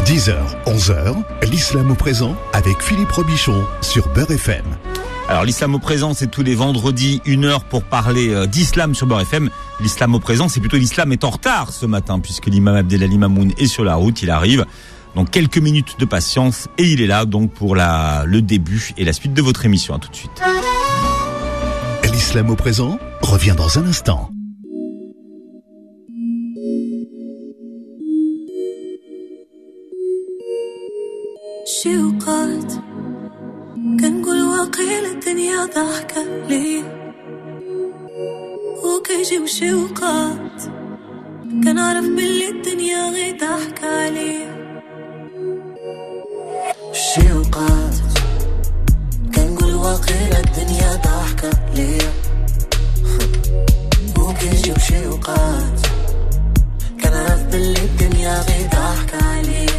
10h, 11h, l'islam au présent avec Philippe Robichon sur Beurre FM. Alors l'islam au présent, c'est tous les vendredis, 1h pour parler d'islam sur Beurre FM. L'islam au présent, c'est plutôt l'islam est en retard ce matin, puisque l'imam Abdelali Mamoun est sur la route, il arrive. Donc quelques minutes de patience et il est là donc pour le début et la suite de votre émission. À tout de suite. L'islam au présent revient dans un instant. شوقات كنقول واقيل الدنيا ضحكة لي وكيجيو شوقات كنعرف باللي الدنيا غير ضحكة عليا شوقات كنقول واقيل الدنيا ضحكة لي وكيجيو شوقات كنعرف باللي الدنيا غير ضحكة عليا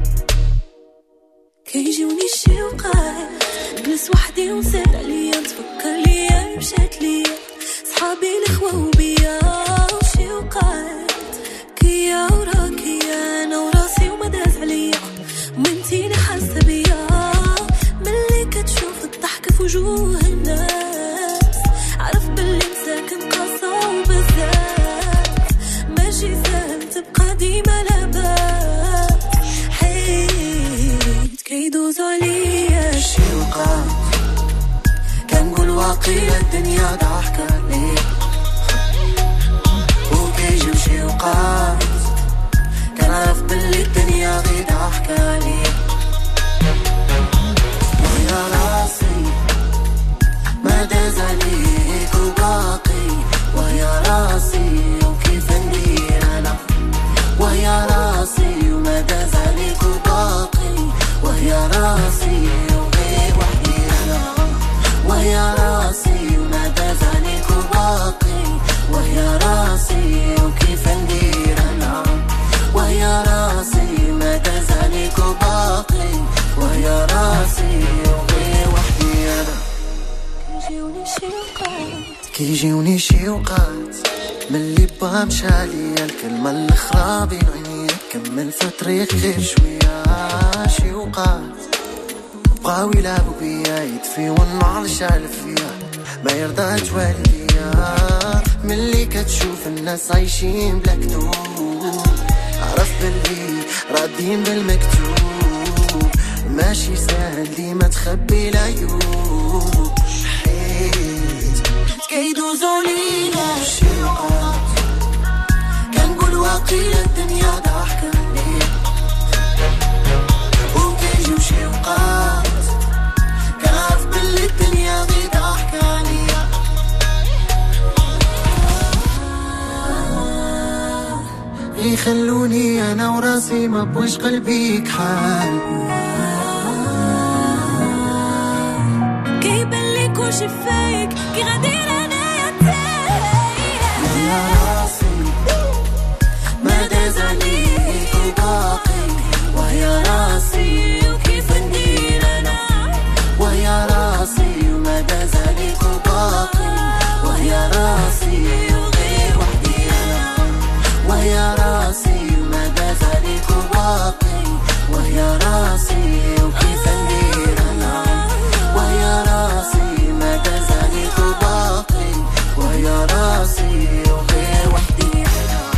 كيجيوني الشوقات نجلس وحدي ونسال عليا نتفكر ليا مشات ليا صحابي الخوا وبيا وشوقات كيا وراكيا انا وراسي وما داز عليا وانتي اللي حاسه بيا ملي كتشوف الضحك في وجوه الناس عرف باللي مساكن قاسة وبزاف ماشي سهل تبقى ديما لاباس كيدوز عليا الشوقات كنقول واقيلا الدنيا ضحكة ليا وكيجيو شوقات كنعرف باللي الدنيا غير ضحكة عليا ويا راسي ما داز عليك وباقي ويا راسي وكيف ندير أنا ويا راسي وما داز عليك وباقي ويا راسي وغير وحدي أنا ويا راسي وما داز عليك وباقي ويا راسي وكيف ندير أنا ويا راسي ما داز عليك وباقي ويا راسي وغير وحدي أنا كيجيوني شوقات ملي بغا مشالي الكلمة الأخرى بين عينيك كمل في طريق غير شوية شوقات بغاو يلعبوا بيا يطفيو النار شعل فيا ما يرضاش والديا ملي كتشوف الناس عايشين بلا كتوب عرف باللي راضين بالمكتوب ماشي سهل ديما تخبي العيوب حيت كيدوزو لينا الشوقات كنقول واقيلا الدنيا ضحكة ليا وكيجيو شوقات كنعرف باللي الدنيا غير ضحكة عليا يخلوني انا وراسي ما بوش قلبي كحال كيبان ليك وشفايك كي غادير انايا تايه يا راسي ما داز عليك وباقي ويا راسي وكيف ندير انا ويا راسي وما داز عليك وباقي ويا راسي وغير وحدي انا ويا راسي وما داز عليك وباقي ويا راسي وكيف ندير انا ويا راسي ما داز عليك وباقي ويا راسي وغير وحدي انا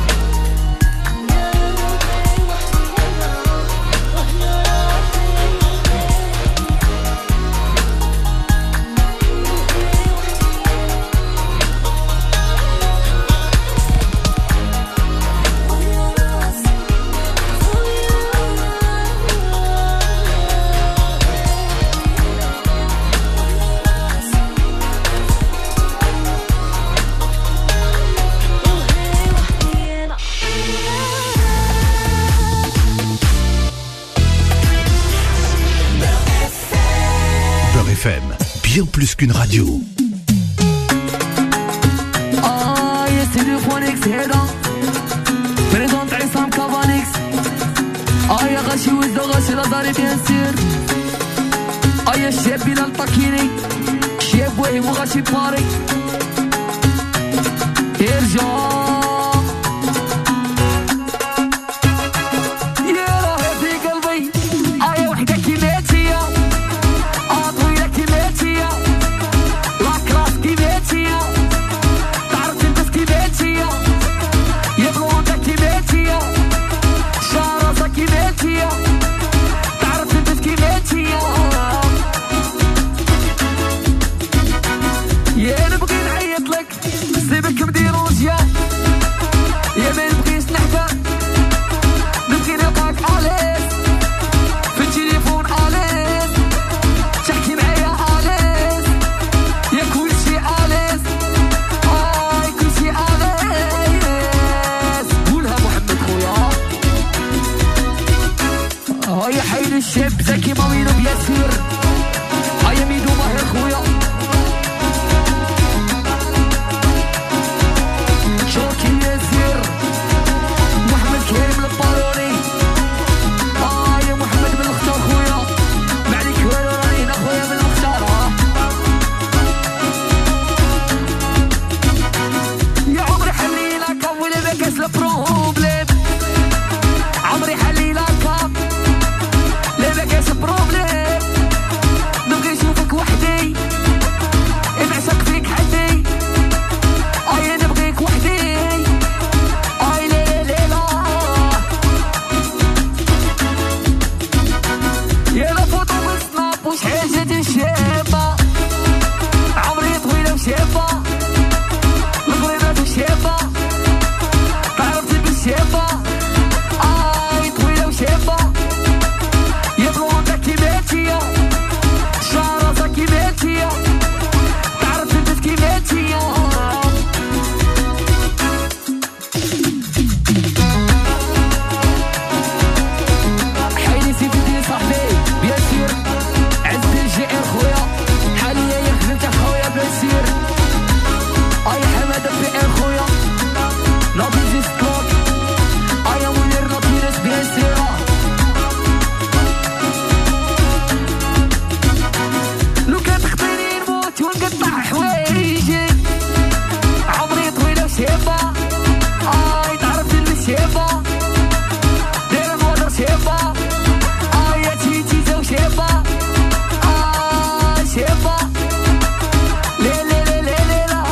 bien plus qu'une radio. Ah, yes, c'est le Phonics, c'est là. Présente Issam Kavanix. Ah, ya غشي والدغش الأداري بينسير. Ah, ya الشيب بلال طاكيني. شيب وهي وغشي باري. ارجع. يا راهي فيك الشاب زكي مامينو بياسير هيا ميدو ماهر خويا شوكي ياسير محمد كريم الباروني يا محمد بن الختار خويا ما عليك والو راني هنا خويا بن الختار يا عمري حلينا كمل بكاس البروبليم عمري حلينا كم لا بكاس بروبليم نبغي نشوفك وحدي نعشق فيك حدي نبغيك وحدي لا يا لا فوتو بالسناب وش حاجة شابة عمري طويلة وشابة القريبات وشابة تعرفتي بالشابة طويلة وشابة يا بلوندة كيماتية شعرها كيماتية تعرف البنت كيماتية حيلي سيدي صاحبي بياسير عز الجائر خويا حاليا يا خدمت خويا بياسير حمادة بئر خويا ناضي جيستروك منير ناطيرس بياسير لو كان تخطيني نموت ونقطع حوايجي عمري طويلة وشابة تعرف المشابة دايرة الوضع شابة يا تيتا وشابة شابة لا لا لا لا لا لا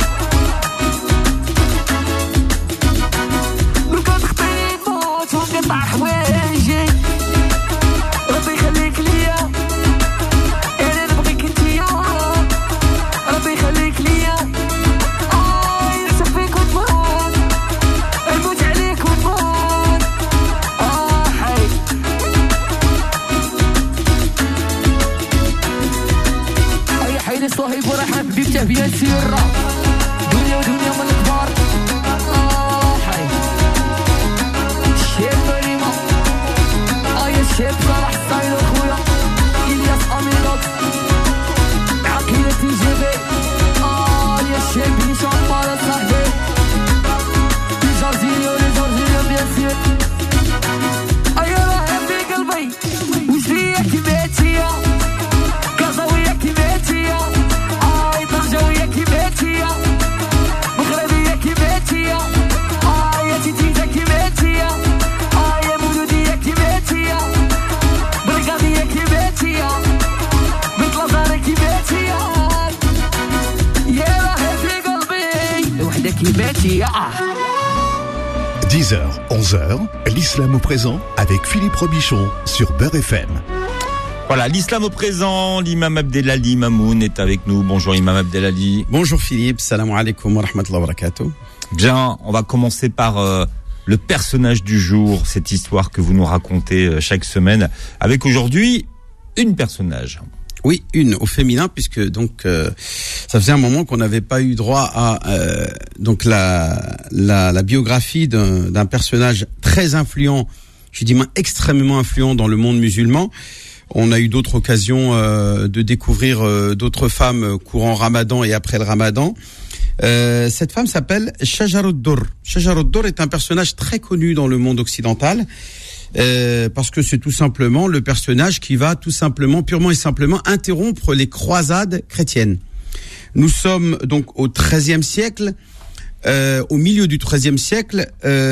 لو كان تخطيني نموت ونقطع حوايجي ربي يخليك ليا انا نبغيك انتيا ربي يخليك ليا نعشق فيك ونموت نموت عليك ونموت حي حيلي صهيب ورحمة حبيبته بياسير دنيا ودنيا من الكبار حي الشاب ريما يا الشاب صلاح الصايل خويا إلياس أميرات عقيلة تجيبي يا الشاب هشام مالا صاحبي لجارجينيو بياسير راه في قلبي وجرية كيماتية كازاوية كيماتية طنجاوية كيماتية مغربية كيماتية يا تيتيتا كيماتية يا مولودية كيماتية برقادية كيماتية بنت لازارة كيماتية يا راه في قلبي وحدة كيماتية 10h, 11h, l'islam au présent avec Philippe Robichon sur Beurre FM. Voilà, l'islam au présent, l'imam Abdelali Mamoun est avec nous. Bonjour imam Abdelali. Bonjour Philippe, salam alaikum wa rahmatullahi wa barakatuh. Bien, on va commencer par le personnage du jour, cette histoire que vous nous racontez chaque semaine, avec aujourd'hui une personnage. Oui, une au féminin, puisque donc ça faisait un moment qu'on n'avait pas eu droit à donc la biographie d'un personnage très influent, je dis même extrêmement influent dans le monde musulman. On a eu d'autres occasions de découvrir d'autres femmes courant Ramadan et après le Ramadan. Cette femme s'appelle Shajar ad-Durr. Shajar ad-Durr est un personnage très connu dans le monde occidental. Parce que c'est tout simplement le personnage qui va tout simplement, purement et simplement, interrompre les croisades chrétiennes. Nous sommes donc au XIIIe siècle. Au milieu du XIIIe siècle,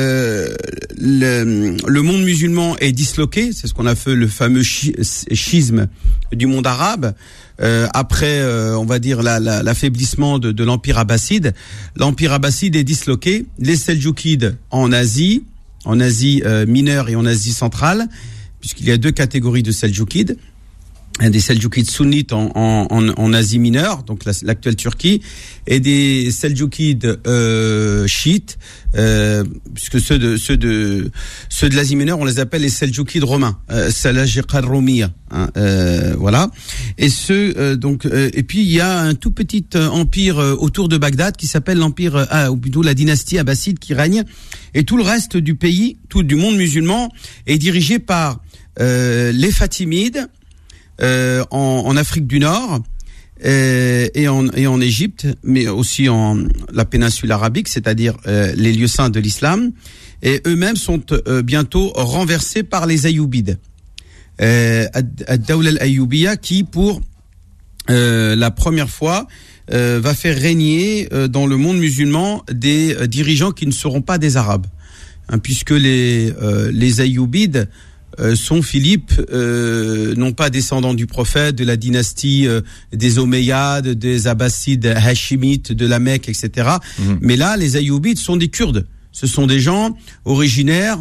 le monde musulman est disloqué. C'est ce qu'on a fait le fameux schisme du monde arabe. Après, on va dire l'affaiblissement de l'empire abbasside. L'empire abbasside est disloqué. Les Seldjoukides en Asie mineure et en Asie centrale, puisqu'il y a deux catégories de Seldjoukides. Des Seldjoukides sunnites en Asie mineure, donc l'actuelle Turquie, et des Seldjoukides chiites, puisque ceux de l'Asie mineure, on les appelle les Seldjoukides romains, Salajiqa Romiya, voilà. Et et puis il y a un tout petit empire autour de Bagdad qui s'appelle l'empire, ou plutôt la dynastie abbasside qui règne, et tout le reste du pays, tout du monde musulman, est dirigé par les Fatimides en Afrique du Nord et en Égypte, mais aussi en la péninsule arabique, c'est-à-dire les lieux saints de l'islam. Et eux-mêmes sont bientôt renversés par les Ayyoubides. Ad-Dawla al-Ayyoubiya qui, pour la première fois, va faire régner dans le monde musulman des dirigeants qui ne seront pas des Arabes. Puisque les Ayyoubides sont, Philippe, non pas descendants du prophète, de la dynastie des Omeyyades, des Abbassides, Hachimites, de la Mecque, etc. Mais là, les Ayyoubides sont des Kurdes. Ce sont des gens originaires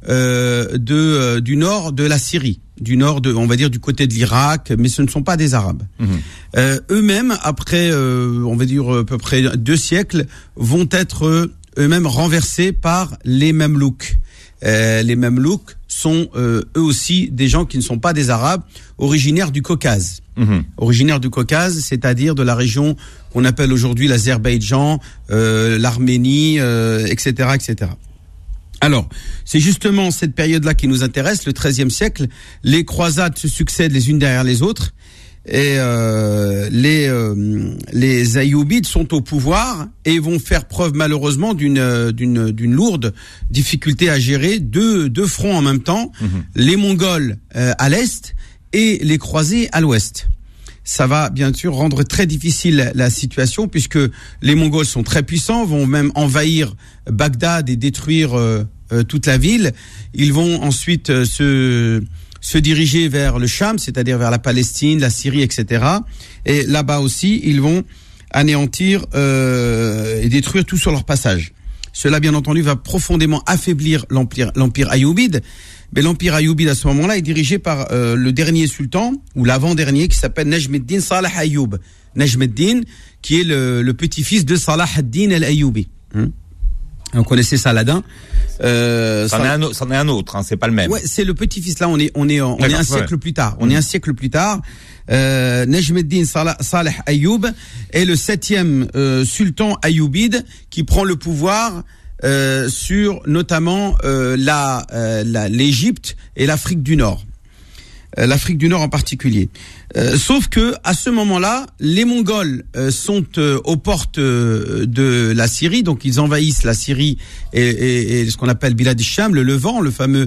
du nord de la Syrie, du nord on va dire du côté de l'Irak, mais ce ne sont pas des Arabes. Eux-mêmes, après, on va dire à peu près 2 siècles, vont être eux-mêmes renversés par les Mamelouks. Les Mamelouks sont eux aussi des gens qui ne sont pas des Arabes, originaires du Caucase. Originaires du Caucase, c'est-à-dire de la région qu'on appelle aujourd'hui l'Azerbaïdjan, l'Arménie, etc., etc. Alors, c'est justement cette période-là qui nous intéresse, le XIIIe siècle. Les croisades se succèdent les unes derrière les autres, et les Ayyoubides sont au pouvoir et vont faire preuve malheureusement d'une lourde difficulté à gérer deux fronts en même temps, les Mongols à l'est et les croisés à l'ouest. Ça va bien sûr rendre très difficile la situation, puisque les Mongols sont très puissants, vont même envahir Bagdad et détruire toute la ville. Ils vont ensuite se diriger vers le Cham, c'est-à-dire vers la Palestine, la Syrie, etc. Et là-bas aussi, ils vont anéantir et détruire tout sur leur passage. Cela, bien entendu, va profondément affaiblir l'empire Ayyobide. Mais l'empire Ayyobide, à ce moment-là, est dirigé par le dernier sultan, ou l'avant-dernier, qui s'appelle Najm-ed-Din Salah Ayyub. Najm-ed-Din, qui est le petit-fils de Salah ad-Din al-Ayyubi. On connaissait Saladin. C'en est un autre, hein, c'est pas le même. Ouais, c'est le petit-fils. Là, on est un siècle plus tard. On est un siècle plus tard. Najm-ed-Din Salah Ayyub est le 7e sultan Ayyubide qui prend le pouvoir sur notamment l'Égypte et l'Afrique du Nord. L'Afrique du Nord en particulier. Sauf que à ce moment-là, les Mongols sont aux portes de la Syrie, donc ils envahissent la Syrie et ce qu'on appelle Bilad al-Sham, le Levant,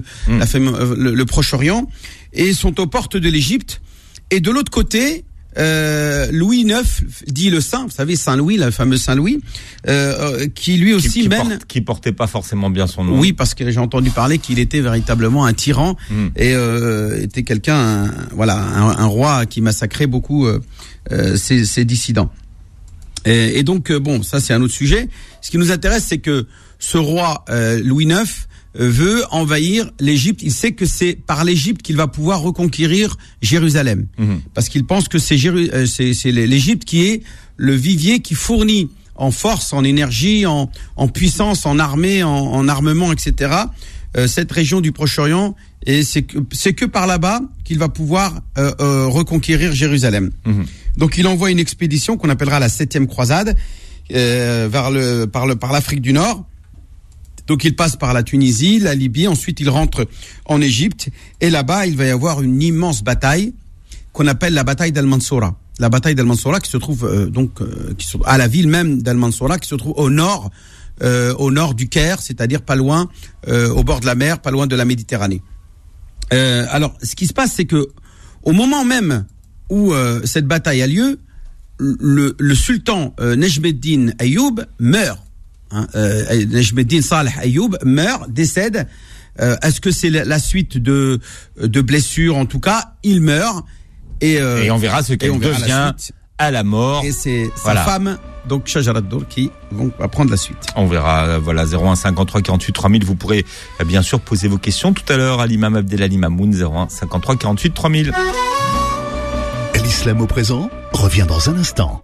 le Proche-Orient, et sont aux portes de l'Égypte. Et de l'autre côté, Louis IX, dit le Saint, vous savez Saint-Louis, le fameux Saint-Louis, qui lui aussi qui portait pas forcément bien son nom. Oui, parce que j'ai entendu parler qu'il était véritablement un tyran et était quelqu'un, un roi qui massacrait beaucoup ses dissidents. Et donc bon, ça c'est un autre sujet. Ce qui nous intéresse, c'est que ce roi Louis IX veut envahir l'Égypte. Il sait que c'est par l'Égypte qu'il va pouvoir reconquérir Jérusalem. Parce qu'il pense que c'est l'Égypte qui est le vivier qui fournit en force, en énergie, en puissance, en armée, en armement, etc. Cette région du Proche-Orient. Et c'est que par là-bas qu'il va pouvoir reconquérir Jérusalem. Donc il envoie une expédition qu'on appellera la 7e croisade par l'Afrique du Nord. Donc il passe par la Tunisie, la Libye, ensuite il rentre en Égypte, et là-bas il va y avoir une immense bataille qu'on appelle la bataille d'Al-Mansoura. La bataille d'Al-Mansoura qui se trouve à la ville même d'Al-Mansoura, qui se trouve au nord du Caire, c'est-à-dire pas loin, au bord de la mer, pas loin de la Méditerranée. Alors ce qui se passe, c'est que au moment même où cette bataille a lieu, le sultan Najm-ed-Din Ayyub meurt. Najm-ed-Din Salah Ayyub meurt, décède. Est-ce que c'est la suite de blessures? En tout cas, il meurt et on verra ce qu'elle devient à la mort. Et c'est sa femme, donc Shajarat Dour, qui va prendre la suite. On verra. 01 53 48 3000. Vous pourrez bien sûr poser vos questions tout à l'heure à l'imam Abdelali Mamoun. 01 53 48 3000. L'islam au présent revient dans un instant.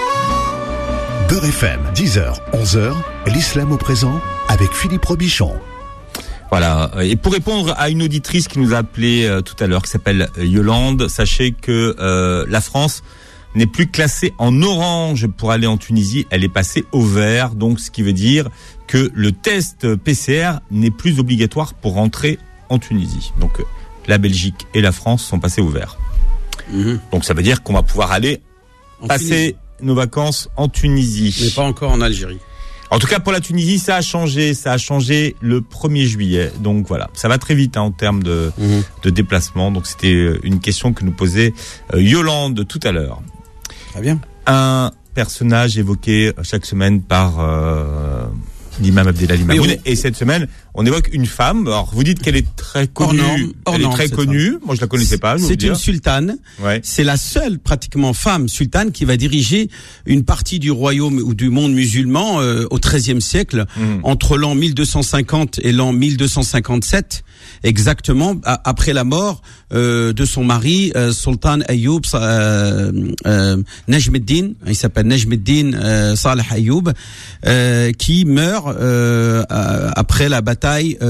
Beurre FM, 10h, 11h, l'islam au présent avec Philippe Robichon. Voilà. Et pour répondre à une auditrice qui nous a appelé tout à l'heure, qui s'appelle Yolande, sachez que la France n'est plus classée en orange pour aller en Tunisie, elle est passée au vert, donc ce qui veut dire que le test PCR n'est plus obligatoire pour rentrer en Tunisie. Donc la Belgique et la France sont passés au vert. Donc ça veut dire qu'on va pouvoir aller passer nos vacances en Tunisie. Mais pas encore en Algérie. En tout cas, pour la Tunisie, ça a changé le 1er juillet. Donc voilà, ça va très vite en termes de déplacement. Donc c'était une question que nous posait Yolande tout à l'heure. Très bien. Un personnage évoqué chaque semaine par l'imam Abdelali Mamoun. Et cette semaine, on évoque une femme. Alors, vous dites qu'elle est très connue. Elle est très connue. Moi, je la connaissais pas. C'est une sultane. Ouais. C'est la seule, pratiquement, femme sultane qui va diriger une partie du royaume ou du monde musulman au XIIIe siècle, entre l'an 1250 et l'an 1257, exactement après la mort de son mari, Sultan Ayoub Najmeddin. Il s'appelle Najmeddin Saleh Ayoub, qui meurt après la bataille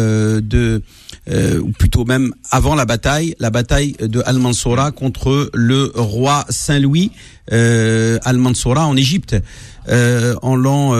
ou plutôt même avant la bataille de Al-Mansoura contre le roi Saint-Louis Al-Mansoura en Égypte en l'an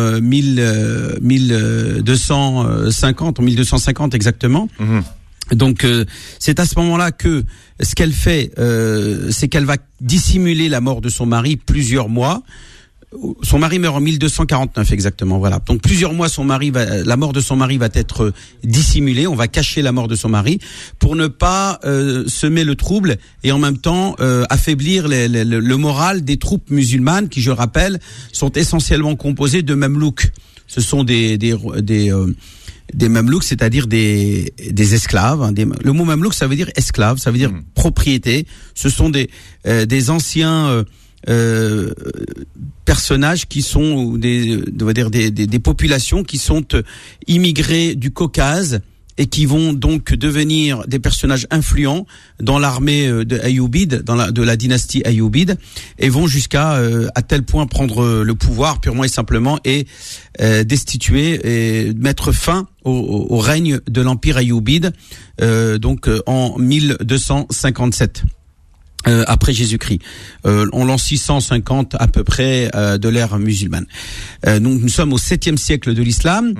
1250 exactement. Donc c'est à ce moment-là que ce qu'elle fait, c'est qu'elle va dissimuler la mort de son mari plusieurs mois. Son mari meurt en 1249 exactement, voilà. Donc plusieurs mois, la mort de son mari va être dissimulée. On va cacher la mort de son mari pour ne pas semer le trouble et en même temps affaiblir le moral des troupes musulmanes qui, je rappelle, sont essentiellement composées de mamelouks. Ce sont des mamelouks, c'est-à-dire des esclaves. Le mot mamelouk, ça veut dire esclave, ça veut dire propriété. Ce sont des anciens personnages qui sont des populations qui sont immigrées du Caucase et qui vont donc devenir des personnages influents dans l'armée de Ayoubide, de la dynastie Ayoubide, et vont jusqu'à à tel point prendre le pouvoir purement et simplement et destituer et mettre fin au règne de l'empire Ayoubide donc en 1257. Après Jésus-Christ, en l'an 650 à peu près de l'ère musulmane. Nous sommes au 7e siècle de l'islam.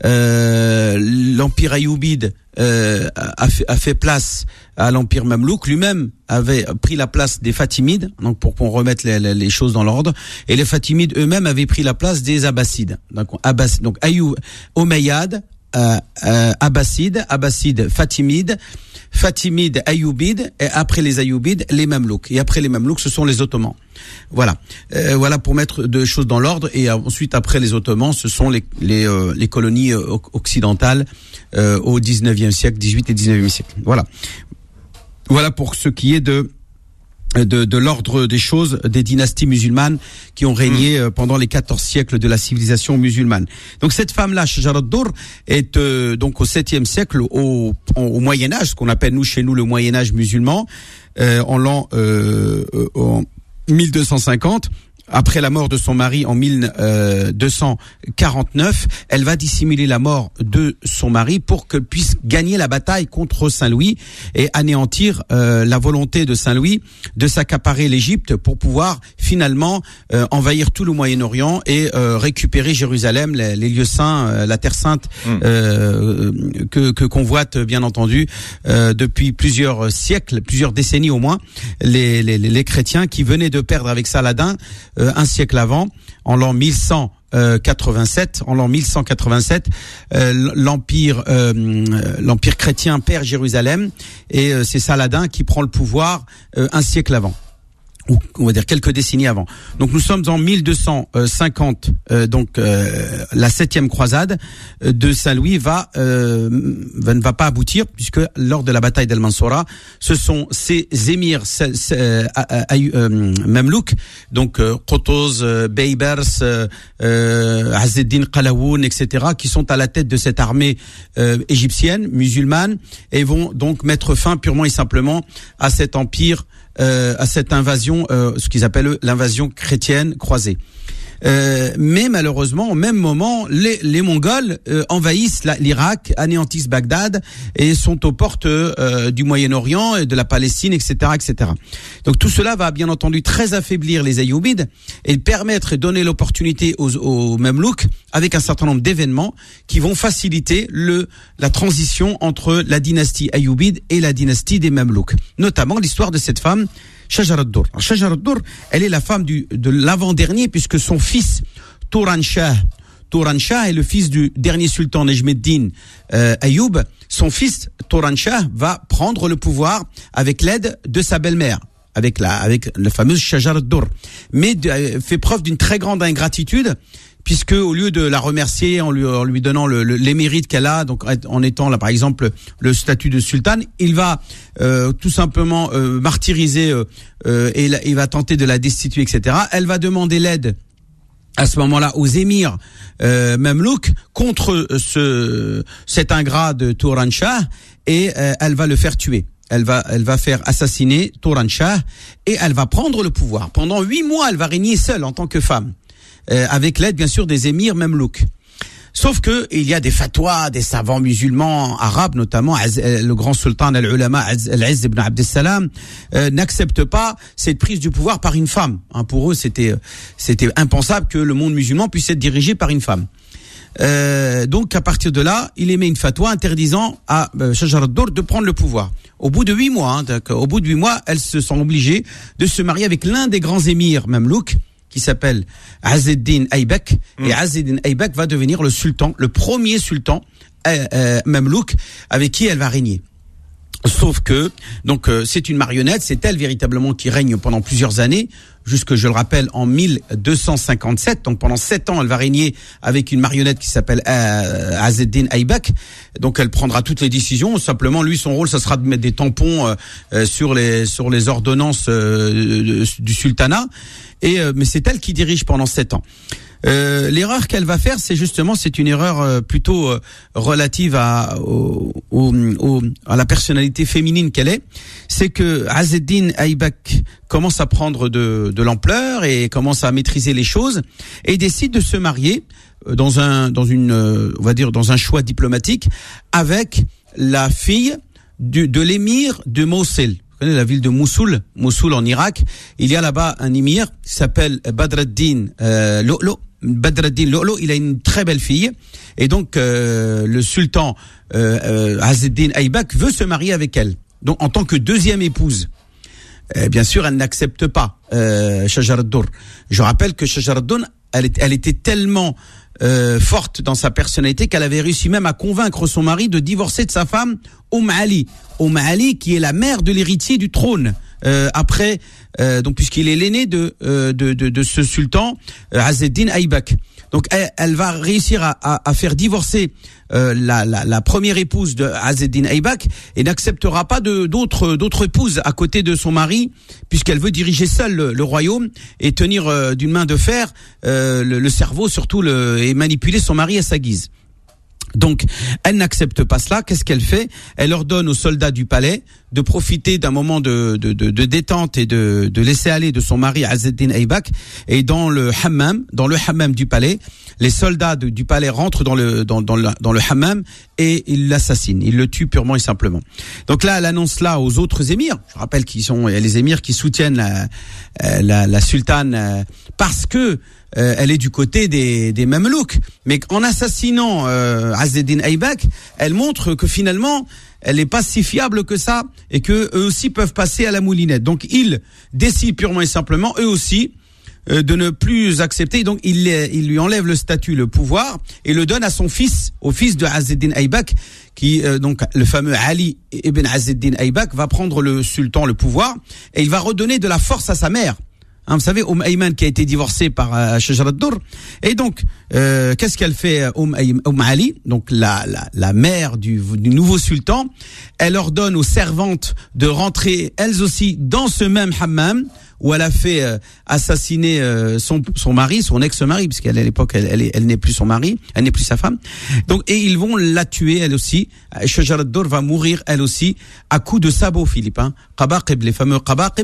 L'empire Ayoubide a fait place à l'empire mamelouk. Lui-même avait pris la place des Fatimides, donc pour qu'on remette les choses dans l'ordre. Et les Fatimides eux-mêmes avaient pris la place des Abbassides. Donc Omeyyades, Abbassides, Fatimides, Ayyoubides, et après les Ayyoubides, les Mamelouks. Et après les Mamelouks, ce sont les Ottomans. Voilà. Voilà pour mettre deux choses dans l'ordre. Et ensuite, après les Ottomans, ce sont les colonies occidentales au 19e siècle, 18 et 19e siècle. Voilà. Voilà pour ce qui est de l'ordre des choses des dynasties musulmanes qui ont régné pendant les 14 siècles de la civilisation musulmane. Donc cette femme-là, Shajar ad-Durr, est donc au 7e siècle, au Moyen-Âge, ce qu'on appelle chez nous le Moyen-Âge musulman, en l'an 1250. Après la mort de son mari en 1249, elle va dissimuler la mort de son mari pour qu'elle puisse gagner la bataille contre Saint-Louis et anéantir la volonté de Saint-Louis de s'accaparer l'Égypte pour pouvoir finalement envahir tout le Moyen-Orient et récupérer Jérusalem, les lieux saints, la Terre Sainte que convoitent bien entendu depuis plusieurs siècles, plusieurs décennies au moins, les chrétiens qui venaient de perdre avec Saladin un siècle avant, en l'an 1187, l'empire chrétien perd Jérusalem et c'est Saladin qui prend le pouvoir un siècle avant, ou on va dire quelques décennies avant. Donc nous sommes en 1250, donc la 7e croisade de Saint-Louis ne va pas aboutir, puisque lors de la bataille d'Al-Mansoura, ce sont ces émirs mamelouks, donc Qutuz, Beybers, Azzeddin Qalawoun, etc., qui sont à la tête de cette armée égyptienne, musulmane, et vont donc mettre fin purement et simplement à cet empire, à cette invasion, ce qu'ils appellent l'invasion chrétienne croisée. Mais malheureusement, au même moment, les Mongols envahissent l'Irak, anéantissent Bagdad et sont aux portes du Moyen-Orient et de la Palestine, etc., etc. Donc tout cela va bien entendu très affaiblir les Ayyoubides et permettre et donner l'opportunité aux Mamelouks avec un certain nombre d'événements qui vont faciliter la transition entre la dynastie Ayyoubides et la dynastie des Mamelouks. Notamment l'histoire de cette femme, Shajar ad-Dur. Shajar ad-Dur, elle est la femme de l'avant-dernier puisque son fils Turan Shah est le fils du dernier sultan Nejmeddin Ayoub. Son fils Turan Shah va prendre le pouvoir avec l'aide de sa belle-mère, avec la fameuse Shajar ad-Dur, mais fait preuve d'une très grande ingratitude puisque au lieu de la remercier en lui donnant les mérites qu'elle a, donc en étant là par exemple le statut de sultane, il va tout simplement martyriser et il va tenter de la destituer, etc. Elle va demander l'aide à ce moment-là aux émirs mamelouks contre cet ingrat de Turan Shah et elle va le faire tuer. Elle va faire assassiner Turan Shah et elle va prendre le pouvoir. Pendant 8 mois, elle va régner seule en tant que femme. Avec l'aide bien sûr des émirs mamelouks. Sauf que il y a des fatwas des savants musulmans arabes, notamment le grand sultan al-ulama al-Izz ibn Abd al-Salam n'accepte pas cette prise du pouvoir par une femme. Pour eux, c'était impensable que le monde musulman puisse être dirigé par une femme. Donc à partir de là, il émet une fatwa interdisant à Shajar ad-Dur de prendre le pouvoir. Au bout de 8 mois, elles se sont obligées de se marier avec l'un des grands émirs mamelouks, qui s'appelle Azz-ed-Din Aybak, et Azz-ed-Din Aybak va devenir le sultan, le premier sultan mamelouk avec qui elle va régner. Sauf que, donc, c'est une marionnette, c'est elle véritablement qui règne pendant plusieurs années, jusque, je le rappelle, en 1257. Donc, pendant 7 ans, elle va régner avec une marionnette qui s'appelle Azz-ed-Din Aybak. Donc, elle prendra toutes les décisions. Simplement, lui, son rôle, ça sera de mettre des tampons sur les ordonnances du sultanat. Mais c'est elle qui dirige pendant 7 ans. L'erreur qu'elle va faire, c'est une erreur plutôt relative à la personnalité féminine qu'elle est. C'est que Azz-ed-Din Aybak commence à prendre de l'ampleur et commence à maîtriser les choses et décide de se marier dans un choix diplomatique avec la fille de l'émir de Mossoul. Vous connaissez la ville de Mossoul en Irak. Il y a là-bas un émir qui s'appelle Badr ad-Din Lo'lo. Badr ad-Din Lo'lo, il a une très belle fille. Et donc, le sultan Azz-ed-Din Aybak veut se marier avec elle. Donc, en tant que deuxième épouse. Bien sûr, elle n'accepte pas Shajar ad-Dur. Je rappelle que Shajar ad-Dur, elle était tellement forte dans sa personnalité qu'elle avait réussi même à convaincre son mari de divorcer de sa femme Ali, qui est la mère de l'héritier du trône après, donc puisqu'il est l'aîné de ce sultan Azz-ed-Din Aybak. Donc elle va réussir à faire divorcer la première épouse de Azz-ed-Din Aybak et n'acceptera pas d'autres épouses à côté de son mari, puisqu'elle veut diriger seule le royaume et tenir d'une main de fer le cerveau surtout et manipuler son mari à sa guise. Donc, elle n'accepte pas cela. Qu'est-ce qu'elle fait? Elle ordonne aux soldats du palais de profiter d'un moment de détente et de laisser aller de son mari Azz-ed-Din Aybak. Et dans le hammam du palais, les soldats du palais rentrent dans le hammam et ils l'assassinent. Ils le tuent purement et simplement. Donc là, elle annonce là aux autres émirs. Je rappelle qu'il y a les émirs qui soutiennent la sultane parce que elle est du côté des Mamelouks. Mais en assassinant Azz-ed-Din Aybak, elle montre que finalement, elle n'est pas si fiable que ça et que eux aussi peuvent passer à la moulinette. Donc, ils décident purement et simplement, eux aussi, de ne plus accepter. Donc, il lui enlève le statut, le pouvoir et le donne à son fils, au fils de Azz-ed-Din Aybak, qui donc le fameux Ali ibn Azz-ed-Din Aybak va prendre le sultan, le pouvoir, et il va redonner de la force à sa mère. Vous savez, Ayman qui a été divorcée par Shajar ad-Dur. Et donc, qu'est-ce qu'elle fait, Ali, donc la mère du nouveau sultan? Elle ordonne aux servantes de rentrer elles aussi dans ce même hammam où elle a fait assassiner son mari, son ex-mari, puisqu'elle à l'époque elle n'est plus son mari, elle n'est plus sa femme. Donc, et ils vont la tuer elle aussi. Shajar ad-Dur va mourir elle aussi à coups de sabot, Philippe. Qabaqib, les fameux qabaqib.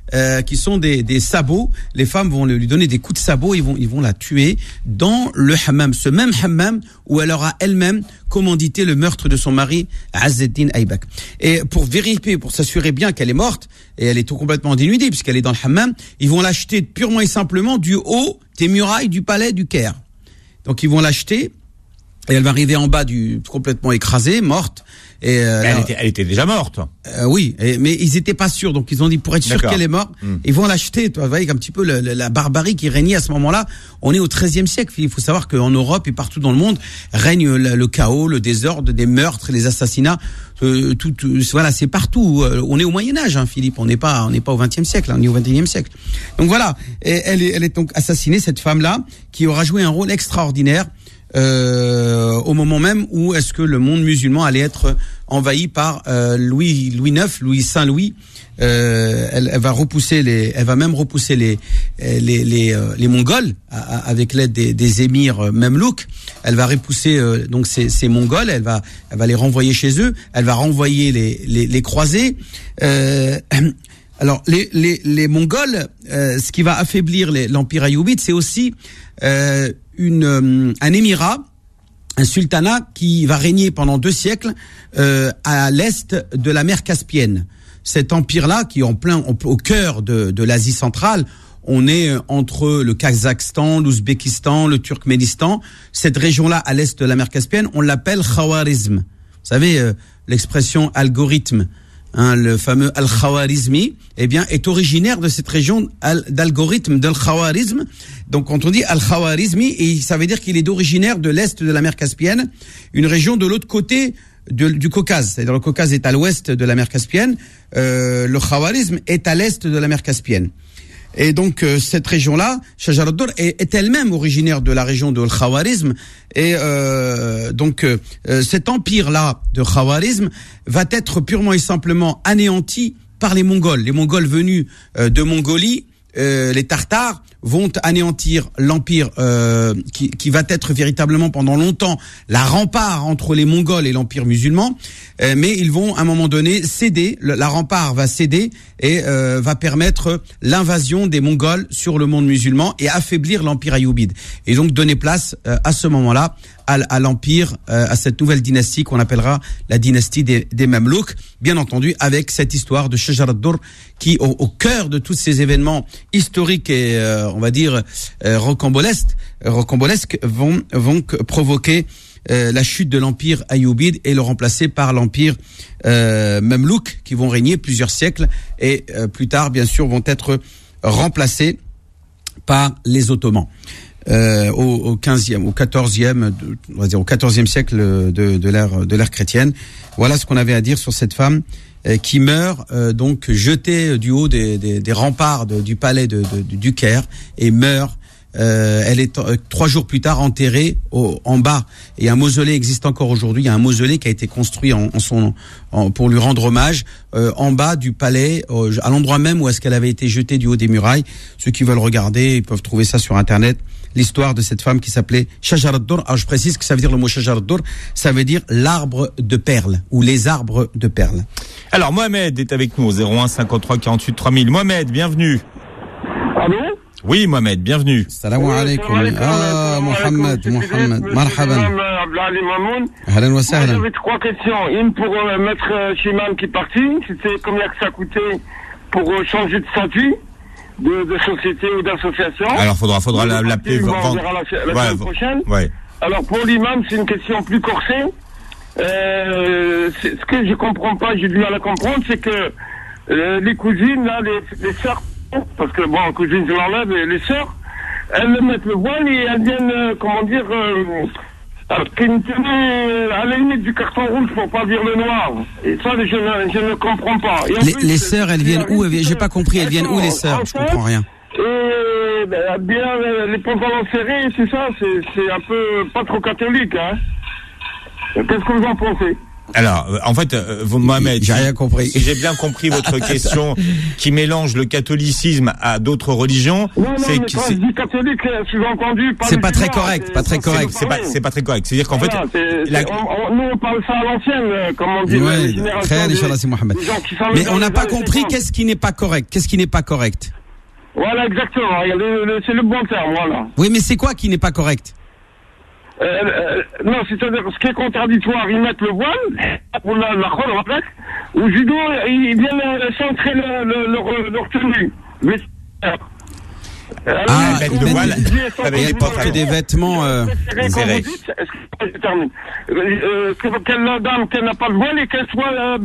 qui sont des sabots. Les femmes vont lui donner des coups de sabot, ils vont la tuer dans le hammam, ce même hammam où elle aura elle-même commandité le meurtre de son mari Azzeddin Aybak. Et pour vérifier, pour s'assurer bien qu'elle est morte, et elle est tout complètement dénudée puisqu'elle est dans le hammam, ils vont l'acheter purement et simplement du haut des murailles du palais du Caire. Donc ils vont l'acheter et elle va arriver en bas complètement écrasée, morte. Et elle était déjà morte. Oui, mais ils étaient pas sûrs, donc ils ont dit pour être sûr qu'elle est morte, ils vont l'acheter. Vous voyez un petit peu la barbarie qui régnait à ce moment-là. On est au XIIIe siècle. Il faut savoir qu'en Europe et partout dans le monde règne le chaos, le désordre, des meurtres, les assassinats. Voilà, c'est partout. On est au Moyen Âge, Philippe. On n'est pas au XXe siècle. On est au XXIe siècle. Donc voilà, et elle est donc assassinée, cette femme-là, qui aura joué un rôle extraordinaire. Au moment même où est-ce que le monde musulman allait être envahi par Louis Saint-Louis. Elle va même repousser les Mongols avec l'aide des émirs mamelouks. Elle va repousser donc ces Mongols. Elle va les renvoyer chez eux. Elle va renvoyer les croisés. Alors les Mongols, ce qui va affaiblir l'empire ayoubide, c'est aussi un émirat, un sultanat qui va régner pendant 2 siècles à l'est de la mer Caspienne. Cet empire-là, qui est au cœur de l'Asie centrale, on est entre le Kazakhstan, l'Ouzbékistan, le Turkménistan. Cette région-là, à l'est de la mer Caspienne, on l'appelle Khawarizm. Vous savez, l'expression algorithme, le fameux Al-Khawarizmi, est originaire de cette région d'algorithme de Khawarizm. Donc, quand on dit Al-Khawarizmi, et ça veut dire qu'il est originaire de l'est de la mer Caspienne, une région de l'autre côté du Caucase. C'est-à-dire le Caucase est à l'ouest de la mer Caspienne, le Khawarizm est à l'est de la mer Caspienne. Et donc cette région-là, Shajar ad-Dur, est elle-même originaire de la région de Khawarizm. Et donc cet empire-là de Khawarizm va être purement et simplement anéanti par les Mongols. Les Mongols venus de Mongolie, les Tartares, vont anéantir l'empire qui va être véritablement pendant longtemps la rempart entre les Mongols et l'empire musulman, mais ils vont à un moment donné céder, la rempart va céder et va permettre l'invasion des Mongols sur le monde musulman et affaiblir l'empire ayoubide, et donc donner place à ce moment-là à l'empire, à cette nouvelle dynastie qu'on appellera la dynastie des Mamelouks, bien entendu avec cette histoire de Shajar ad-Dur qui au cœur de tous ces événements historiques et on va dire rocambolesques vont provoquer la chute de l'empire ayoubide et le remplacer par l'empire mamelouk, qui vont régner plusieurs siècles et plus tard bien sûr vont être remplacés par les Ottomans. Au 15e, au 14e, on va dire au 14e siècle de l'ère chrétienne. Voilà ce qu'on avait à dire sur cette femme qui meurt donc jetée du haut des remparts du palais du Caire et meurt. Elle est 3 jours plus tard enterrée en bas. Et un mausolée existe encore aujourd'hui. Il y a un mausolée qui a été construit pour lui rendre hommage en bas du palais, à l'endroit même où est-ce qu'elle avait été jetée du haut des murailles. Ceux qui veulent regarder, ils peuvent trouver ça sur Internet. L'histoire de cette femme qui s'appelait Shajar ad-Dur. Alors je précise que ça veut dire le mot Shajar ad-Dur, ça veut dire l'arbre de perles ou les arbres de perles. Alors Mohamed est avec nous au 01 53 48 3000. Mohamed, bienvenue. Allô? Oui, Mohamed, bienvenue. Salam alaikum. Mohamed. Marhaban. Abdelali Mamoun. Ahlan wa sahlan. J'avais 3 questions. Une pour Maître Chimam qui est parti. C'était combien que ça coûtait pour changer de statut de société ou d'association? Alors, faudra l'appeler. On verra la semaine prochaine. Ouais. Alors, pour l'imam, c'est une question plus corsée. Ce que je comprends pas, j'ai du mal à comprendre, c'est que les cousines, là, les sœurs, parce que bon, cousine, je l'enlève, les sœurs, elles mettent le voile et elles viennent, comment dire, à la limite du carton rouge pour pas dire le noir. Et ça, je ne comprends pas. Les sœurs, elles viennent où? J'ai pas compris, elles viennent où les sœurs? Je comprends rien. Et bien, les pantalons serrés, c'est ça, c'est un peu pas trop catholique, hein. Qu'est-ce que vous en pensez? Alors, en fait, Mohamed, j'ai rien compris. Si j'ai bien compris votre question, qui mélange le catholicisme à d'autres religions, Non, mais quand je dis catholique, sous-entendu, c'est pas très correct, pas très correct. C'est pas très correct. C'est-à-dire qu'en fait, nous on parle ça à l'ancienne, comme on dit, ouais, les générations très Inch'Allah, c'est Mohamed. des gens qui sont Mais on dans n'a les pas années compris 50. qu'est-ce qui n'est pas correct. Qu'est-ce qui n'est pas correct? Voilà, exactement. C'est le bon terme, voilà. Oui, mais c'est quoi qui n'est pas correct? Non, c'est-à-dire, ce qui est contradictoire, ils mettent le voile, pour la khol, en fait, au judo, ils viennent centrer leur tenue. mettre le voile avec Ils portent des vêtements. Je termine. Quelle dame qui n'a pas le voile et qu'elle soit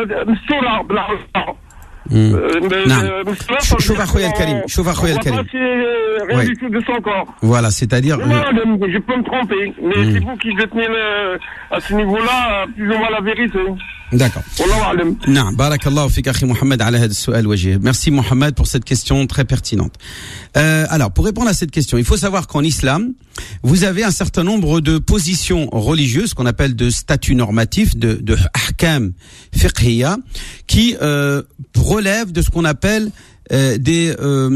شوف اخويا الكريم rien du tout de son corps. Voilà, c'est-à-dire Non, je peux me tromper, mais c'est vous qui détenez à ce niveau-là plus ou moins la vérité. D'accord. Non, barakallahu fik akhi Mohamed ala hada السؤال وجيه. Merci Mohamed pour cette question très pertinente. Alors, pour répondre à cette question, il faut savoir qu'en islam, vous avez un certain nombre de positions religieuses qu'on appelle de statuts normatifs, de ahkam fiqhiyya, qui relèvent de ce qu'on appelle des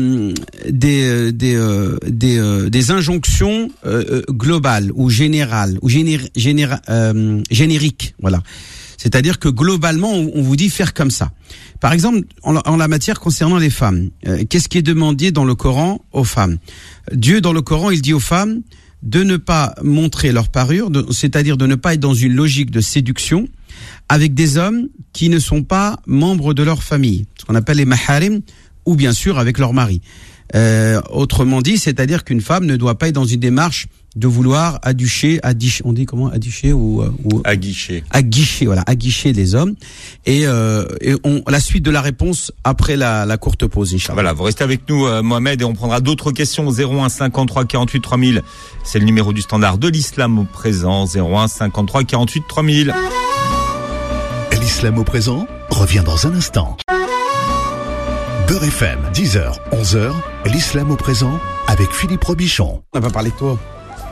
injonctions globales ou générales ou génériques, voilà. C'est-à-dire que globalement, on vous dit faire comme ça. Par exemple, en la matière concernant les femmes, qu'est-ce qui est demandé dans le Coran aux femmes? Dieu, dans le Coran, il dit aux femmes de ne pas montrer leur parure, c'est-à-dire de ne pas être dans une logique de séduction avec des hommes qui ne sont pas membres de leur famille, ce qu'on appelle les maharim, ou bien sûr avec leur mari. Autrement dit, c'est-à-dire qu'une femme ne doit pas être dans une démarche de vouloir aguicher, on dit comment, aguicher ou aguicher, voilà, aguicher les hommes. Et la suite de la réponse après la courte pause, Inch'Allah. Voilà, vous restez avec nous, Mohamed, et on prendra d'autres questions. 01 53 48 3000, c'est le numéro du standard de l'islam au présent. 01 53 48 3000. L'islam au présent revient dans un instant. Beurre FM, 10h, 11h, l'islam au présent avec Philippe Robichon. On n'a pas parlé de toi.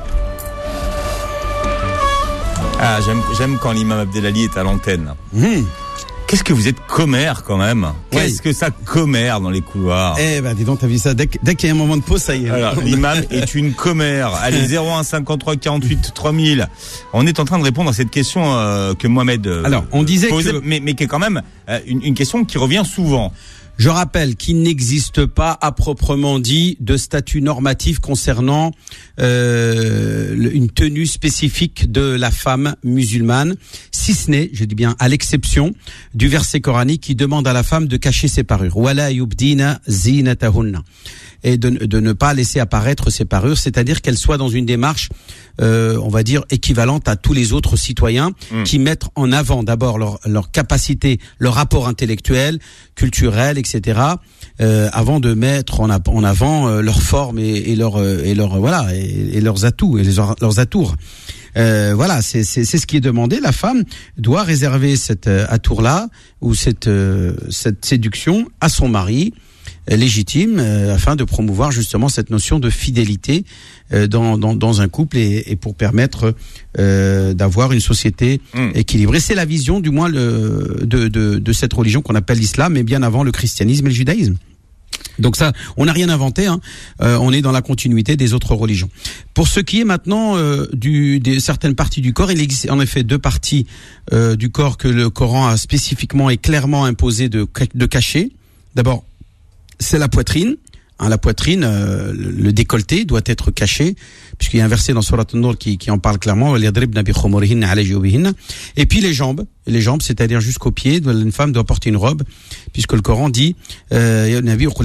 Ah, j'aime quand l'imam Abdelali est à l'antenne. Qu'est-ce que vous êtes commère quand même. Qu'est-ce que ça commère dans les couloirs. Eh ben dis donc, t'as vu ça, dès qu'il y a un moment de pause, ça y est. Alors, l'imam est une commère. Allez, 01 53 48 3000. On est en train de répondre à cette question que Mohamed alors, on disait pose, mais qui est quand même une question qui revient souvent. Je rappelle qu'il n'existe pas à proprement dit de statut normatif concernant une tenue spécifique de la femme musulmane, si ce n'est, je dis bien à l'exception du verset coranique qui demande à la femme de cacher ses parures. Wala yubdina zinatahunna. Et de ne pas laisser apparaître ses parures, c'est-à-dire qu'elles soient dans une démarche, on va dire, équivalente à tous les autres citoyens qui mettent en avant d'abord leur capacité, leur rapport intellectuel, culturel, etc., avant de mettre en avant leur forme et leurs atouts et leurs atours. Voilà, c'est ce qui est demandé. La femme doit réserver cet atour-là ou cette séduction à son mari légitime, afin de promouvoir justement cette notion de fidélité dans un couple et pour permettre d'avoir une société équilibrée. C'est la vision, du moins, de cette religion qu'on appelle l'islam, mais bien avant le christianisme et le judaïsme. Donc ça, on n'a rien inventé, hein. On est dans la continuité des autres religions. Pour ce qui est maintenant des certaines parties du corps, il existe en effet deux parties du corps que le Coran a spécifiquement et clairement imposé de cacher. D'abord, c'est la poitrine. La poitrine, le décolleté doit être caché, puisqu'il y a un verset dans Surat An-Nur qui en parle clairement. Et puis les jambes, c'est-à-dire jusqu'aux pieds, une femme doit porter une robe, puisque le Coran dit qu'elle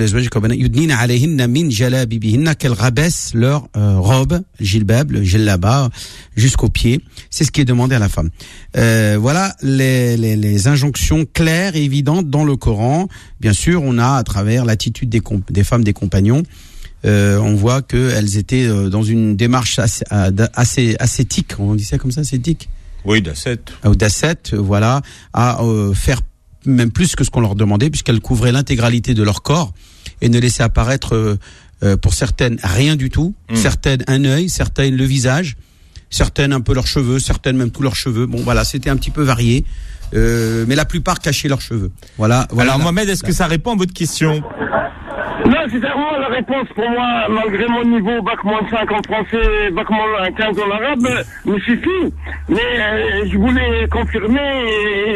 rabaisse leur robe, jilbab, le jellaba, jusqu'aux pieds. C'est ce qui est demandé à la femme. Voilà les injonctions claires et évidentes dans le Coran. Bien sûr, on a à travers l'attitude des femmes, des compagnons, on voit qu'elles étaient dans une démarche assez ascétique. On dit ça comme ça, ascétique? Oui, d'ascète. D'ascète, voilà, à faire même plus que ce qu'on leur demandait, puisqu'elles couvraient l'intégralité de leur corps et ne laissaient apparaître, pour certaines, rien du tout, certaines un œil, certaines le visage, certaines un peu leurs cheveux, certaines même tous leurs cheveux. Bon, voilà, c'était un petit peu varié. Mais la plupart cachaient leurs cheveux. Voilà. Alors Mohamed, est-ce que ça répond à votre question? Non, c'est vraiment la réponse pour moi, malgré mon niveau bac-5 en français, bac-15 en arabe, me suffit. Mais je voulais confirmer.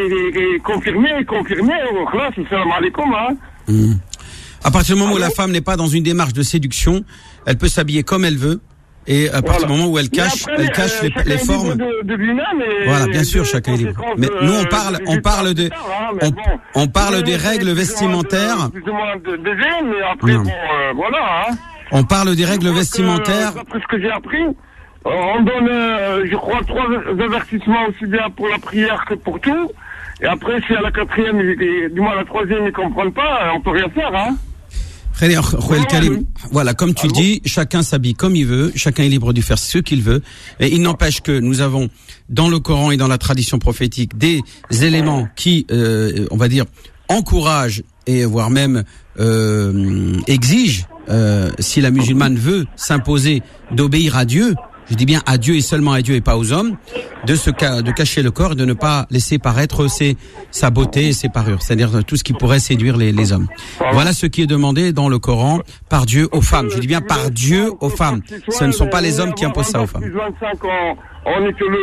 Là, c'est salam alaikum, hein. À partir du moment où la femme n'est pas dans une démarche de séduction, elle peut s'habiller comme elle veut. Et à partir du moment où elle cache les formes. Voilà, bien sûr, chacun est libre. Mais nous, on parle des règles vestimentaires. On parle des règles vestimentaires. D'après ce que j'ai appris, on donne, je crois, 3 avertissements aussi bien pour la prière que pour tout. Et après, si à la 4e, du moins à la 3e, ils ne comprennent pas, on peut rien faire, hein. Voilà, comme tu le dis, chacun s'habille comme il veut, chacun est libre de faire ce qu'il veut. Et il n'empêche que nous avons dans le Coran et dans la tradition prophétique des éléments qui, on va dire, encouragent et voire même exigent, si la musulmane veut s'imposer d'obéir à Dieu, je dis bien à Dieu et seulement à Dieu et pas aux hommes, de cacher le corps et de ne pas laisser paraître sa beauté et ses parures, c'est-à-dire tout ce qui pourrait séduire les hommes. Voilà ce qui est demandé dans le Coran par Dieu aux femmes. Je dis bien par Dieu aux femmes. Ce ne sont pas les hommes qui imposent ça aux femmes. En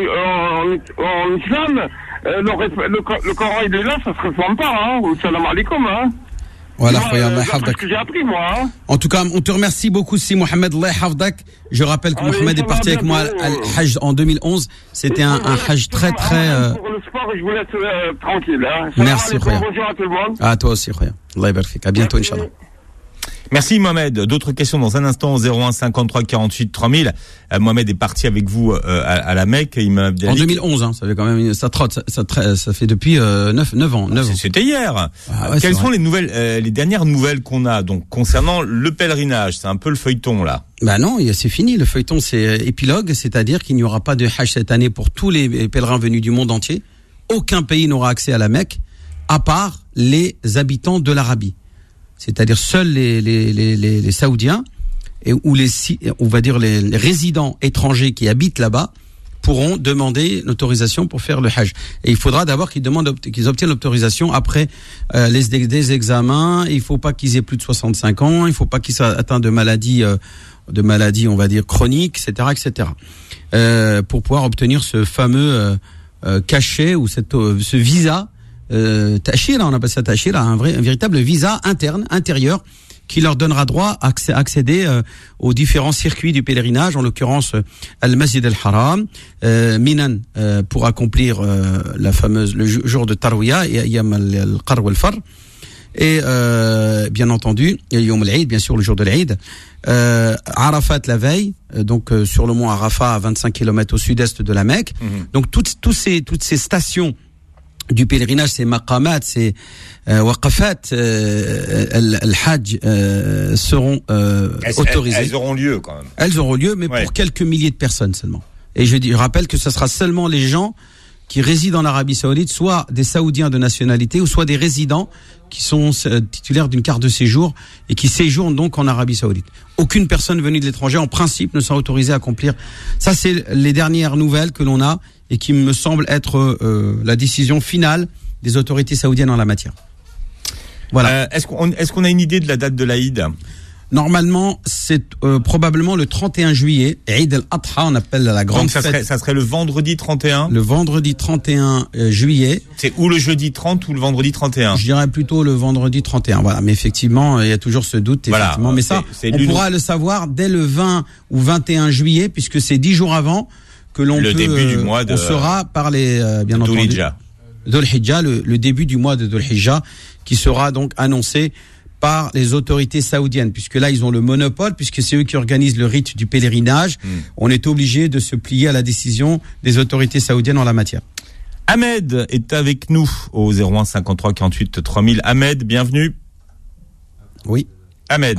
islam, le Coran il est là, ça se ressemble pas, hein. Salam alaikum, hein. Voilà, c'est ce que j'ai appris, moi. Hein. En tout cas, on te remercie beaucoup, si Mohamed, Allah hafdak. Je rappelle que Mohamed est parti avec moi à Hajj en 2011. C'était un Hajj très... Pour le sport, je vous laisse tranquille. Hein. Merci, Khoya. Bonjour à tout le monde. À toi aussi, Khoya. Allah yabarak fik. À bientôt, Inch'Allah. Merci Mohamed. D'autres questions dans un instant au 01 53 48 3000. Mohamed est parti avec vous à la Mecque. En 2011, hein, ça fait quand même ça trotte, ça fait depuis 9 ans. C'était hier. Ah ouais, quelles sont les dernières nouvelles qu'on a donc concernant le pèlerinage? C'est un peu le feuilleton là. Bah non, c'est fini. Le feuilleton, c'est épilogue, c'est-à-dire qu'il n'y aura pas de Hajj cette année pour tous les pèlerins venus du monde entier. Aucun pays n'aura accès à la Mecque, à part les habitants de l'Arabie. C'est-à-dire seuls les Saoudiens ou on va dire les résidents étrangers qui habitent là-bas pourront demander l'autorisation pour faire le Hajj. Et il faudra d'abord qu'ils obtiennent l'autorisation après des examens. Il faut pas qu'ils aient plus de 65 ans. Il faut pas qu'ils soient atteints de maladies, on va dire chroniques, etc., etc. Pour pouvoir obtenir ce fameux cachet ou ce visa. Tachira, on appelle ça Tachira, un véritable visa intérieur qui leur donnera droit à accéder aux différents circuits du pèlerinage, en l'occurrence Al-Masjid Al-Haram, Minan pour accomplir le jour de Tarwiya et Ayyam Al-Qarr wal-Farr, et bien entendu Yom Al-Eid, bien sûr le jour de l'Eid, Arafat la veille, donc sur le mont Arafat à 25 km au sud-est de la Mecque. Donc toutes ces stations du pèlerinage, c'est maqamat, c'est waqafat, al-hajj seront autorisées. Elles auront lieu quand même. Elles auront lieu, mais pour quelques milliers de personnes seulement. Et je rappelle que ce sera seulement les gens qui résident en Arabie Saoudite, soit des Saoudiens de nationalité, ou soit des résidents qui sont titulaires d'une carte de séjour et qui séjournent donc en Arabie Saoudite. Aucune personne venue de l'étranger, en principe, ne sera autorisée à accomplir. Ça, c'est les dernières nouvelles que l'on a et qui me semble être la décision finale des autorités saoudiennes en la matière. Voilà. Est-ce qu'on a une idée de la date de l'Aïd ? Normalement, c'est probablement le 31 juillet, Eid al-Adha, on appelle la grande fête. Ça serait le vendredi 31 ? Le vendredi 31 juillet. C'est ou le jeudi 30 ou le vendredi 31 ? Je dirais plutôt le vendredi 31, voilà. Mais effectivement, il y a toujours ce doute, effectivement. Voilà, mais ça, on pourra le savoir dès le 20 ou 21 juillet, puisque c'est 10 jours avant que l'on peut... début du mois de... On sera par les... bien entendu. Dhul Hijjah, le début du mois de Dhul Hijjah, qui sera donc annoncé par les autorités saoudiennes, puisque là ils ont le monopole, puisque c'est eux qui organisent le rite du pèlerinage. On est obligé de se plier à la décision des autorités saoudiennes en la matière. Ahmed est avec nous au 01 53 48 3000. Ahmed, bienvenue. Oui. Ahmed.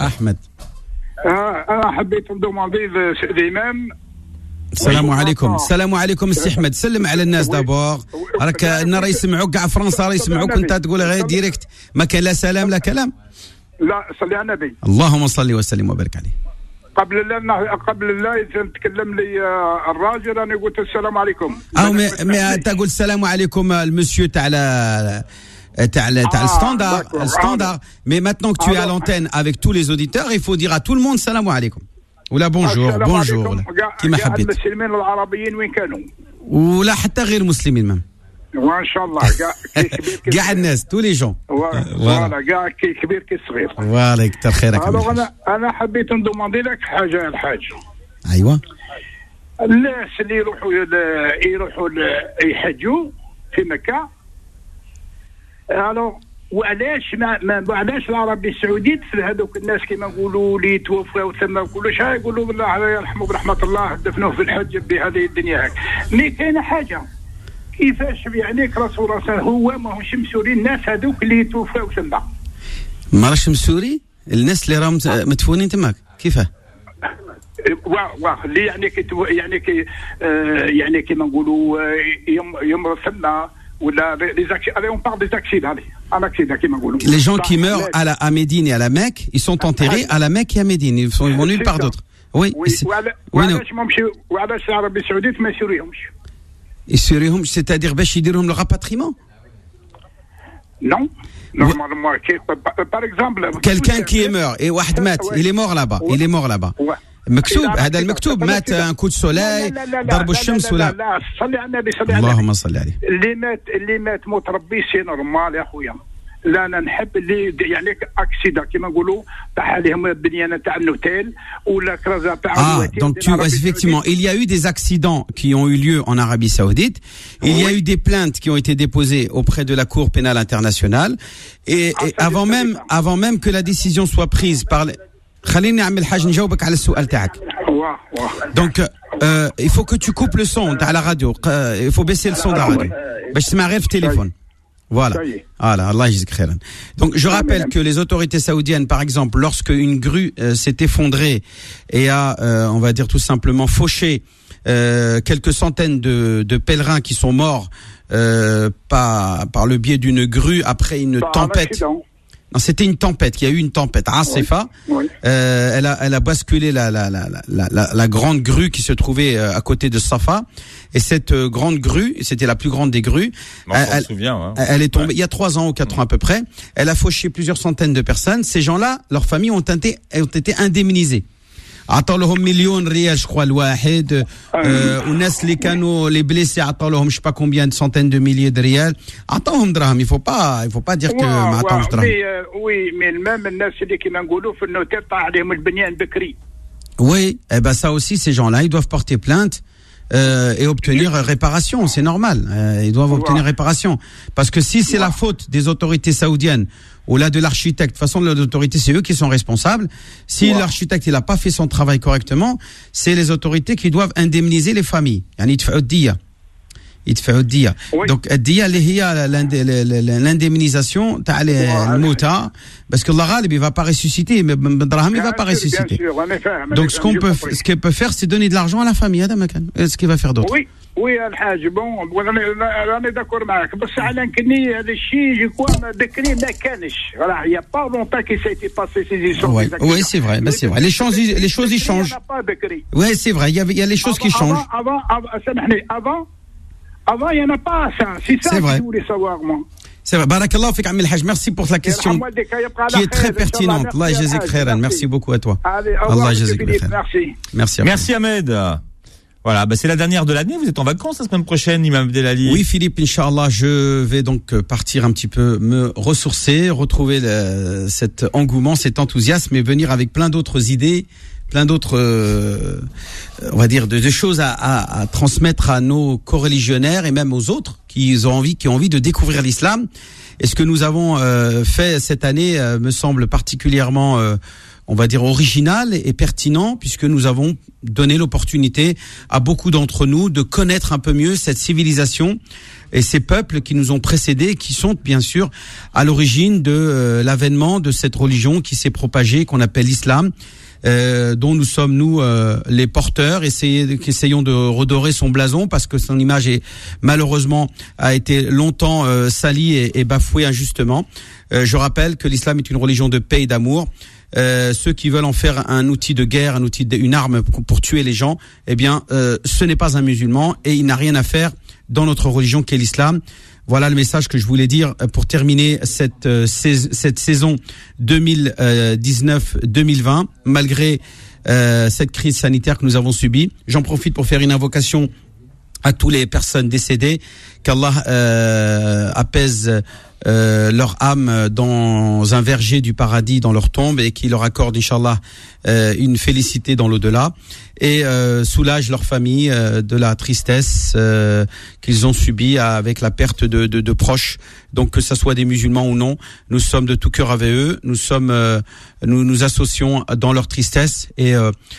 حبيت ندوموندي l'imam. السلام عليكم. السلام عليكم السي احمد، سلم على الناس دابور. راك الناس راه يسمعوك كاع فرنسا راه يسمعوك، انت تقول غير ديريكت، ما كان لا سلام لا كلام. لا صلي على النبي. اللهم صل وسلم وبارك عليه. قبل لا يتكلم لي الراجل انا قلت السلام عليكم. mais تقول السلام عليكم المسيو تاع le standard. Mais maintenant que tu es à l'antenne avec tous les auditeurs, il faut dire à tout le monde salam alaikum. ولا bonjour. كيما حبيت. المسلمين العربيين وين كانوا؟ ولا حتى غير المسلمين مام. وان شاء الله كاع الناس tous les gens. فوالا كاع كي كبير كي صغير. فوالا كثر خيرك. انا حبيت ندوموندي لك حاجه يا الحاج. ايوه. الناس اللي يروحوا يحجوا في مكه. وعلاش وعلاش العربيه السعوديه هذوك الناس كما نقولوا اللي توفوا ثم كلش يقولوا بالله يرحمه برحمه الله دفنوه في الحج بهذه الدنيا هاك. مي كاينه حاجه كيفاش يعني رسول الله هو ماهوش مسوري الناس هذوك اللي توفوا ثم ما راهش مسوري الناس اللي راهم مدفونين تماك كيفاه؟ اللي يعني كيما نقولوا يمر ثم ولا on parle des accidents. Les gens qui meurent à Médine et à la Mecque, ils sont enterrés à la Mecque et à Médine. Ils vont nulle part d'autre. Oui. C'est-à-dire باش يديرهم le rapatriement. Non. Normalement, par exemple, quelqu'un qui est mort et واحد مات, il est mort là-bas. مكتوب هذا المكتوب مات ان كود سولاي ضرب الشمس ولا لا صلي على النبي صلي اللهم صل عليه. اللي مات متربي سي نورمال يا خويا. لا انا نحب اللي يعني اكسيدا كما نقولوا تاع عليهم البنيانه تاع النوتيل ولا كرازا تاع donc tu effectivement il y a eu des accidents qui ont eu lieu en Arabie Saoudite. Il y a eu des plaintes qui ont été déposées auprès de la Cour pénale internationale et avant même que la décision soit prise par خليني نعمل حاجة نجاوبك على السؤال تاعك. Donc il faut que tu coupes le son تاع la radio. Il faut baisser le son de la radio باش تسمع غير في التليفون. Voilà. Allah يجزيك خيرا. Donc je rappelle que les autorités saoudiennes, par exemple, lorsque une grue s'est effondrée et a, on va dire tout simplement fauché quelques centaines de pèlerins qui sont morts par le biais d'une grue après une tempête. Non, c'était une tempête. Il y a eu une tempête. Asifa, elle a basculé la grande grue qui se trouvait à côté de Safa. Et cette grande grue, c'était la plus grande des grues. Elle est tombée il y a 3 ans ou 4 ans à peu près. Elle a fauché plusieurs centaines de personnes. Ces gens-là, leurs familles ont été indemnisées. عطوا لهم مليون ريال je crois الواحد والناس اللي كانوا les blessés عطوا لهم je sais pas combien de centaines de milliers de ريال عطوهم دراهم. il faut pas dire que ما عطوهمش دراهم. وي مي المام الناس اللي كيما نقولوا في النوتيل طاح عليهم البنيان بكري. Oui, et ben ça aussi ces gens-là ils doivent porter plainte et obtenir réparation, c'est normal. Ils doivent obtenir réparation parce que si c'est la faute des autorités saoudiennes ou là de l'architecte, de toute façon l'autorité c'est eux qui sont responsables. Si l'architecte il a pas fait son travail correctement, c'est les autorités qui doivent indemniser les familles. يعني يدفعوا الدية. Donc الدية اللي هي l'indemnisation تاع الموتى parce que Allah غالب il va pas ressusciter mais بالدراهم il va pas ressusciter. Donc ce qu'il peut faire c'est donner de l'argent à la famille. هذا ما كان. Ce qu'il va faire d'autre. وي الحاج بون راني داكور معك بس على كني هذا الشيء يكون بكري ما كانش راه يا با لونطا كي سيتي باسي سي Oui, c'est vrai, ben c'est vrai. Les choses y changent. Oui, c'est vrai, il y a les choses qui changent. Avant, il n'y en a pas ça. C'est ça que je voulais savoir, moi. C'est vrai. Barakallahu fik Amil Haj. Merci pour la question qui est très pertinente. Allah jazik khairan. Merci beaucoup à toi. Allah jazik khairan. Merci. Merci Ahmed. Voilà, bah c'est la dernière de l'année. Vous êtes en vacances la semaine prochaine, Imam Abdelali. Oui, Philippe, Inch'Allah, je vais donc partir un petit peu me ressourcer, retrouver cet engouement, cet enthousiasme et venir avec plein d'autres idées, plein d'autres, on va dire, de choses à transmettre à nos coreligionnaires et même aux autres qui ont envie de découvrir l'islam. Et ce que nous avons fait cette année me semble particulièrement on va dire original et pertinent puisque nous avons donné l'opportunité à beaucoup d'entre nous de connaître un peu mieux cette civilisation et ces peuples qui nous ont précédés, qui sont bien sûr à l'origine de l'avènement de cette religion qui s'est propagée, qu'on appelle l'islam, dont nous sommes les porteurs. Essayons de redorer son blason parce que son image malheureusement a été longtemps salie et bafouée injustement. Je rappelle que l'islam est une religion de paix et d'amour. Ceux qui veulent en faire un outil de guerre, une arme pour tuer les gens, ce n'est pas un musulman et il n'a rien à faire dans notre religion qu'est l'islam. Voilà le message que je voulais dire pour terminer cette saison 2019-2020, malgré cette crise sanitaire que nous avons subie. J'en profite pour faire une invocation à toutes les personnes décédées, qu'Allah apaise leur âme dans un verger du paradis, dans leur tombe, et qu'il leur accorde, Inch'Allah, une félicité dans l'au-delà, et soulage leur famille de la tristesse qu'ils ont subie avec la perte de proches. Donc que ça soit des musulmans ou non, nous sommes de tout cœur avec eux, nous associons dans leur tristesse, et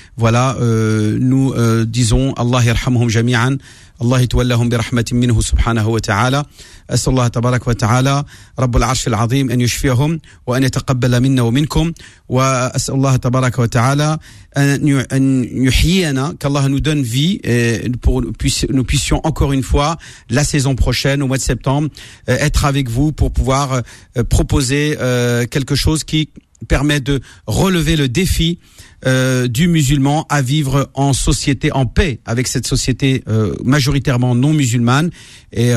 nous disons Allah yarhamhum jami'an, Allah yatawallahum bi rahmatin minhu subhanahu wa ta'ala. أسأل الله تبارك وتعالى رب العرش العظيم أن يشفيهم وأن يتقبل منا ومنكم وأسأل الله تبارك وتعالى أن يحيينا qu'Allah nous donne vie pour nous puissions encore une fois la saison prochaine au mois de septembre être avec vous pour pouvoir proposer quelque chose qui permet de relever le défi du musulman à vivre en société, en paix avec cette société majoritairement non musulmane, et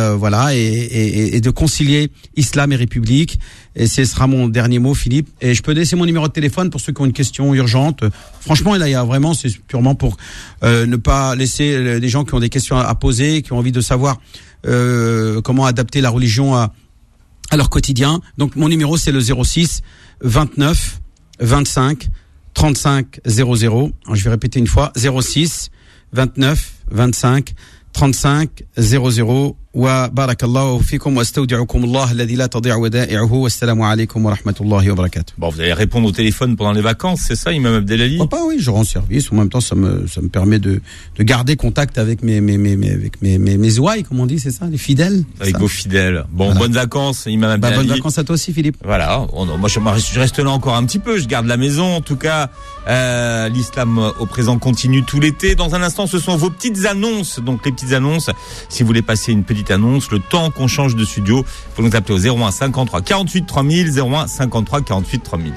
de concilier islam et république. Et ce sera mon dernier mot, Philippe. Et je peux laisser mon numéro de téléphone pour ceux qui ont une question urgente. Franchement, là, il y a vraiment, c'est purement pour ne pas laisser des gens qui ont des questions à poser, qui ont envie de savoir comment adapter la religion à leur quotidien. Donc mon numéro, c'est le 06 29 25 35 00. Alors, je vais répéter une fois, 06 29 25 35 00. وبارك الله فيكم واستودعكم الله الذي لا تضيع ودائعه والسلام عليكم ورحمة الله وبركاته. Bon, vous allez répondre au téléphone pendant les vacances, c'est ça, Imam Abdelali? Oui, je rends service. En même temps, ça me permet de garder contact avec mes ouailles, comme on dit, c'est ça, les fidèles. Avec vos fidèles. Bon, voilà. Bonnes vacances, Imam Abdelali. Bonnes vacances à toi aussi, Philippe. Voilà. Moi, je reste là encore un petit peu. Je garde la maison. En tout cas, l'islam au présent continue tout l'été. Dans un instant, ce sont vos petites annonces. Donc, les petites annonces. Si vous voulez passer une petite annonce, le temps qu'on change de studio, il faut nous appeler au 01 53 48 3000, 01 53 48 3000.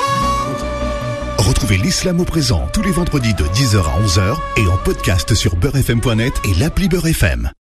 Retrouvez l'islam au présent tous les vendredis de 10h à 11h et en podcast sur beurrefm.net et l'appli Beurre FM.